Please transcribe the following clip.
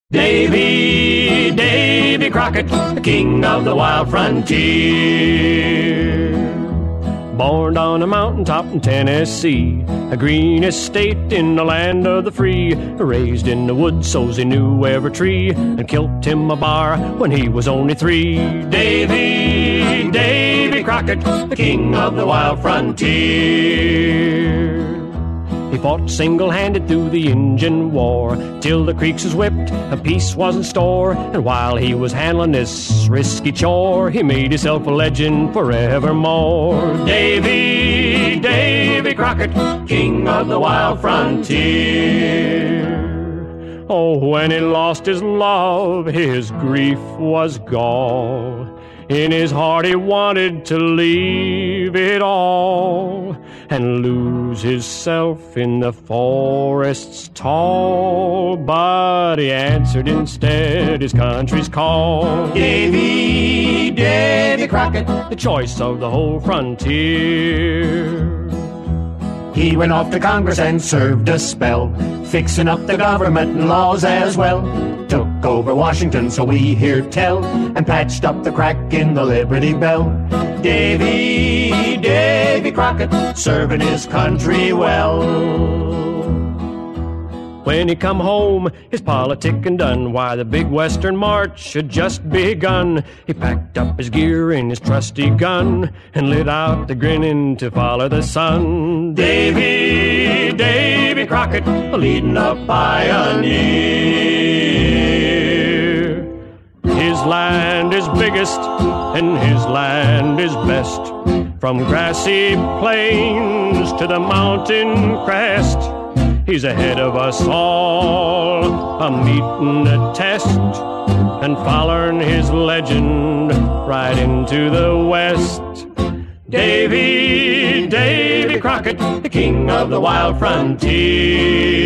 Davy Crockett, the king of the wild frontier. Born on a mountaintop in Tennessee, a green estate in the land of the free. Raised in the woods so's he knew every tree, and killed him a bar when he was only 3. Davy Crockett, the king of the wild frontier. He fought single-handed through the Injun War, till the Creeks was whipped and peace was in store. And while he was handling this risky chore, he made himself a legend forevermore. Davy Crockett, king of the wild frontier. Oh, when he lost his love, his grief was gall. In his heart he wanted to leave it all and lose himself in the forests tall. But he answered instead his country's call. Davy Crockett, the choice of the whole frontier. He went off to Congress and served a spell, fixing up the government and laws as well. Took over Washington, so we hear tell, and patched up the crack in the Liberty Bell. Davy Crockett, serving his country well. When he come home, his politicking done, why the big western march had just begun. He packed up his gear and his trusty gun, and lit out the grinning to follow the sun. Davy Crockett, leading a pioneer. His land is biggest and his land is best, from grassy plains to the mountain crest. He's ahead of us all, a meeting the test, and following his legend right into the west. Davy Crockett, the king of the wild frontier.